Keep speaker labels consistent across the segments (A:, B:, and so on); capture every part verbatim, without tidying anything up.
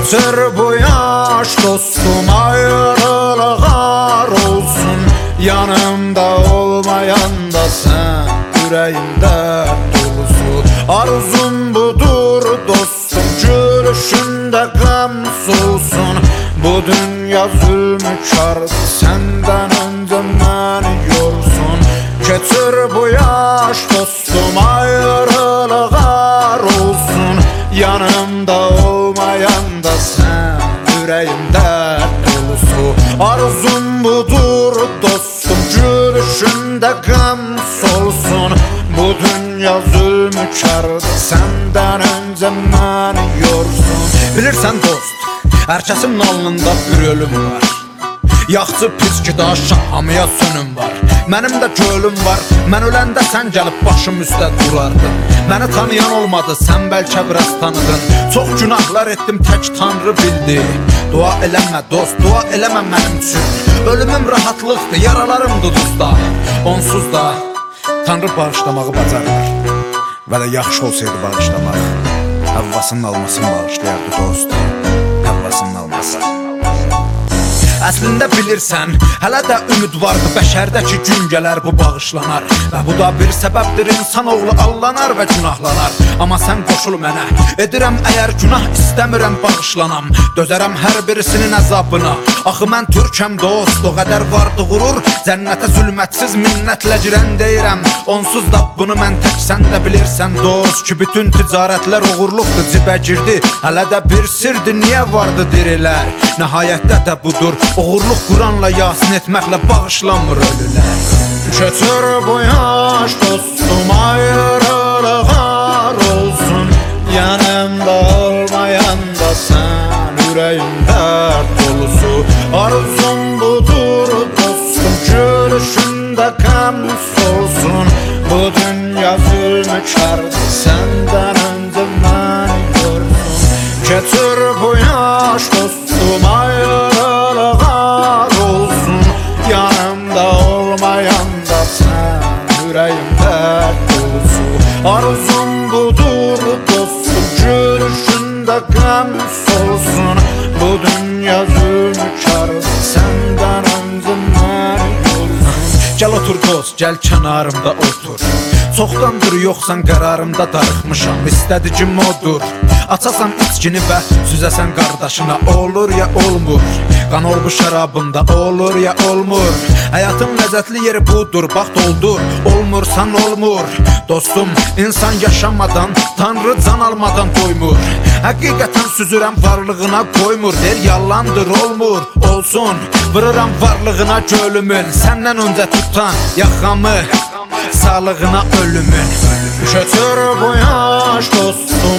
A: Keçir bu yaş dostum, ayrılığa olsun. Yanımda olmayan da sen, yüreğimde dolusu. Arzum budur dostum, gülüşünde gam solsun. Bu dünya zulmü kardı, senden önce beni yorsun. Keçir bu yaş dostum, ayrılığa olsun. Yanımda olmayan da sen, yüreğimde dolusu. Arzum budur dostum, gülüşünde gam solsun. Bu dünya zulmü kardı, senden önce beni yorsun. Bilirsən dost, herkesin alnında bir ölüm var. Yaxçı pis ki daha şahamıya sönüm var. Mənim də gölüm var, mən öləndə sən gəlib başım üstə durardın. Məni tanıyan olmadı, sən bəlkə biraz tanıdın. Çox günahlar etdim, tək Tanrı bildi. Dua eləmə dost, dua eləmə mənim üçün. Ölümüm rahatlıqdır, yaralarımdır duzda. Onsuz da Tanrı bağışlamağı bacarır. Və də yaxşı olsaydı bağışlamaq, Havvasının almasını bağışlayardı dost. Havvasının alması. Əslində bilirsən, hələ də ümid vardı, bəşərdəki gün gələr bu bağışlanar. Və bu da bir səbəbdir, insanoğlu allanar və günahlanar. Amma sən qoşul mənə, edirəm əgər günah istəmirəm bağışlanam. Dözərəm hər birisinin əzabına. Axı mən türkəm dost, o qədər vardı qurur. Cənnətə zülmətsiz minnətlə girən deyirəm. Onsuz da bunu mən tək sən də bilirsən dost, ki bütün ticarətlər uğurluqdur, cibə girdi. Hələ də bir sirdir, niyə vardı dirilər? Nəhayətdə də budur, uğurluq Quranla yasin etməklə bağışlanmır ölülər. Keçir bu yaş dostum, ayrılığa olsun. Yanımda olmayan da sen, yüreğimdə dolusu. Arzum budur dostum, gülüşünde gam solsun. Bu dünya zulmü kardı, senden önce beni yorsun. Keçir bu yaş dostum, ayrılığa olsun. Yanımda olmayan da sen, yüreğimde dolusu. Arzum budur dostum, gülüşünde gam solsun. Bu dünya zulmü kardı, senden önce beni yorsun. Gəl otur dost, gəl kənarımda otur. Çoxdandır yoxsan qərarımda darıxmışam, istədicim odur. Açasan içkini və süzəsən qardaşına, olur ya olmur. Qan ol bu şərabında, olur ya olmur. Həyatın ləzzətli yeri budur, bax doldur. Olmursan olmur. Dostum, insan yaşamadan, Tanrı can almadan doymur. Həqiqətən süzürəm varlığına qoymur, der yalandır olmur. Olsun, vırıram varlığına gölümün. Səndən öncə tutan yaxamı, sağlığına ölümün. Keçir bu yaş dostum,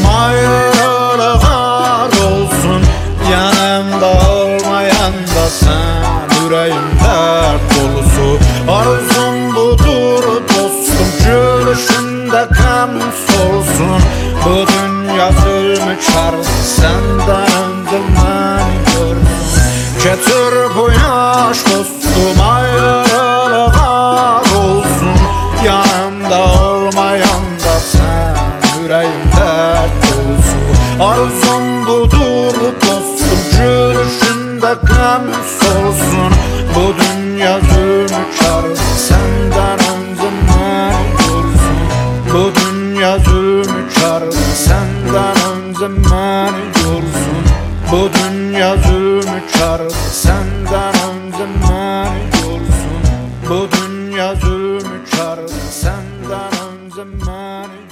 A: ayrılığa olsun. Yanımda olmayan da sen, yüreğimdə dolusu. Arzum budur dostum, gülüşünde gam solsun. Bu dünya zulmü kardı, senden önce beni yorsun. Keçir bu yaş dostum, ayrılığa olsun. Yanımda olmayan da sen, yüreğimdə dolusu. Arzum budur dostum, gülüşünde gam solsun. Bu dünya zulmü kardı, senden önce beni yorsun. Bu dünya zulmü kardı, senden önce beni yorsun. Bu dünya zulmü kardı, senden önce beni yorsun. Bu dünya zulmü kardı, senden önce beni